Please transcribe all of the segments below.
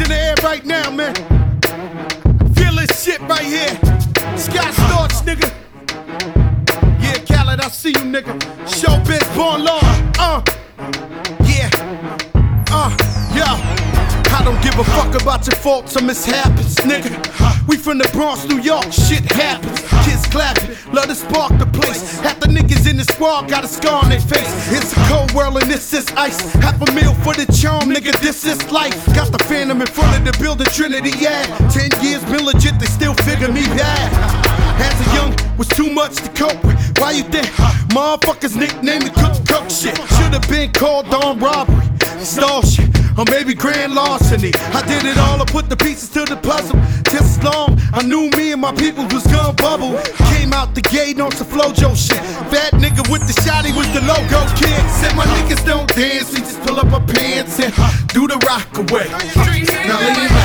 the air right now, man. Feel this shit right here. Scott Storch, nigga. Yeah, Khaled, I see you, nigga. Showbiz, born law. Yeah. Yo. I don't give a fuck about your faults or mishaps, nigga. We from the Bronx, New York, shit happens. Kids clapping, love to spark the place. Half the niggas in the squad got a scar on their face. It's a cold world and this is ice. Half a meal for the charm, nigga, this is life. Got the Phantom in front of the building, Trinity, yeah. 10 years been legit, they still figure me bad. As a young, was too much to cope with. Why you think motherfuckers nicknamed me cook shit? Should've been called on robbery, stall shit, or maybe grand larceny. I did it all, I put the pieces to the puzzle. Just as long I knew me and my people was gonna bubble. Came out the gate on some Flojo shit. Fat nigga with the shotty was the logo kid. Said my niggas don't dance, we just pull up our pants and do the rock away. Now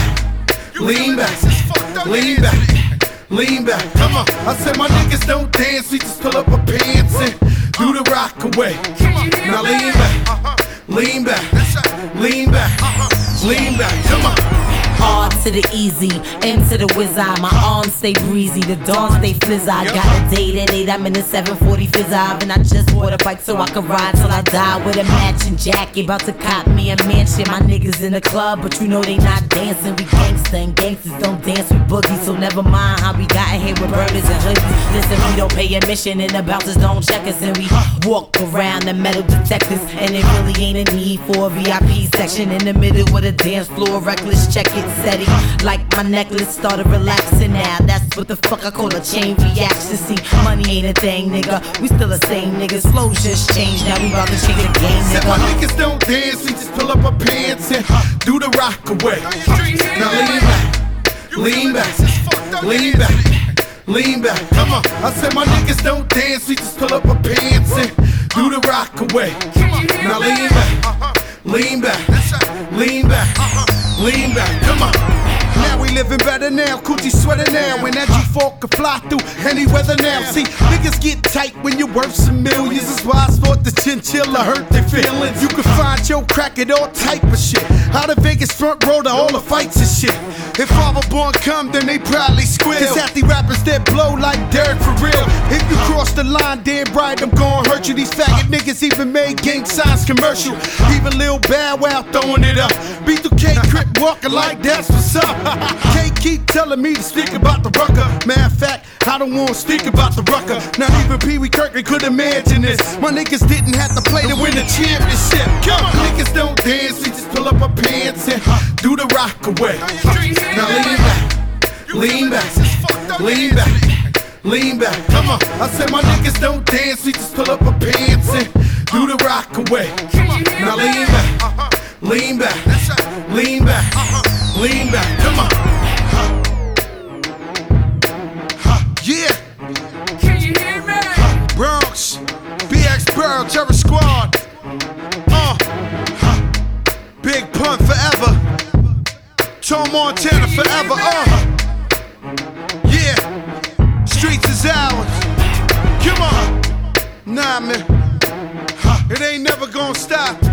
lean back, lean back, lean back. Come on, I said my niggas don't dance, we just pull up our pants and do the rock away. Now lean back, lean back, lean back, lean back. Come on. R to the easy, M to the wizard. My arms stay breezy, the dawn stay flizz. I got a date at 8, I'm in the 740 fizz. And I just bought a bike so I can ride till I die with a matching jacket. About to cop me a mansion. My niggas in the club, but you know they not dancing. We gangsta and gangsters don't dance with boogies. So never mind how we got in here with burners and hoodies. Listen, we don't pay admission and the bouncers don't check us. And we walk around the metal detectors. And it really ain't a need for a VIP section in the middle with a dance floor. Reckless, check it. Steady, like my necklace started relaxing now. That's what the fuck I call a chain reaction. See, money ain't a thing, nigga. We still the same niggas. Flows just changed, now we about to change the game, nigga. Said my niggas don't dance, we just pull up our pants and do the rock away. Now lean back, lean back, lean back. Come on, I said my niggas don't dance, we just pull up our pants and do the rock away. Now lean back, lean back, lean back. Lean back, come on. Now we living better now, coochie sweater now. When that G4 can fly through any weather now. See, niggas get tight when you're worth some millions. That's why I thought the chinchilla hurt their feelings. You can find your crack at all type of shit. Out of Vegas front row to all the fights and shit. If Father Born come, then they probably squeal. Cause half the rappers that blow like dirt for real. If you cross the line, damn right, I'm gon' hurt you. These faggot niggas even made gang signs commercial. Even Lil Bow Wow throwing it up. B2K Crip walking like that's what's up. Can't keep telling me to speak about the rucker. Matter of fact, I don't wanna speak about the rucker. Not even Pee Wee Kirkland could imagine this. My niggas didn't have to play to win the championship. Come on, niggas don't dance, we just pull up our pants and do the rock away. Now lean back, lean back, lean back. Come on, I said my niggas don't dance, we just pull up our pants and do the rock away. Now lean back, lean back, lean back, lean back. Come on. Yeah. Can you hear me? Bronx, BX Burrow, Terror Squad. Big Pun forever. Tom Montana forever. Yeah. Streets is ours. Come on. Nah, man. It ain't never gonna stop.